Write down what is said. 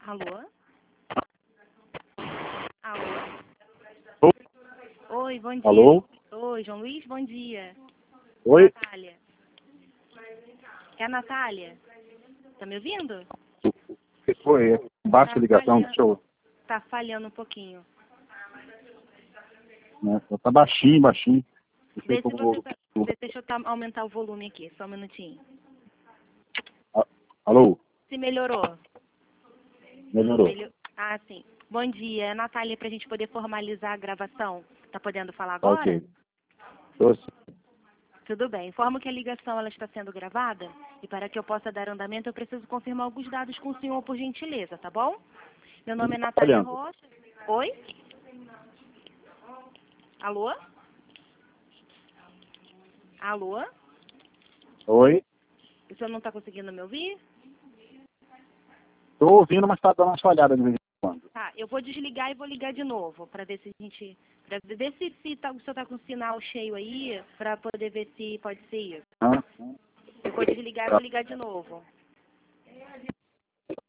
Alô? Alô? Ô, Oi, bom dia. alô? Oi, João Luiz, bom dia. Oi? Natália. É a Natália? Tá me ouvindo? Que foi? Baixa ligação, falhando, deixa eu... tá falhando um pouquinho. Né? Tá baixinho, baixinho. Deixa Vê eu... se você tá, deixa eu aumentar o volume aqui, só um minutinho. Alô? Se melhorou? Melhorou. Ah, sim. Bom dia, é a Natália, pra gente poder formalizar a gravação. Tá podendo falar Tá agora? ok. Tô sim. Tudo bem. Informo que a ligação ela está sendo gravada e para que eu possa dar andamento eu preciso confirmar alguns dados com o senhor, por gentileza, tá bom? Meu nome é Natália Falhando. Rocha. Oi? Alô? Alô? Oi? O senhor não está conseguindo me ouvir? Tô ouvindo, mas tá dando uma falhada de vez em quando. Tá, eu vou desligar e vou ligar de novo para ver se a gente... Para ver se tá, o senhor está com o sinal cheio aí, para poder ver se pode ser isso. Hã? Eu vou desligar e vou ligar de novo.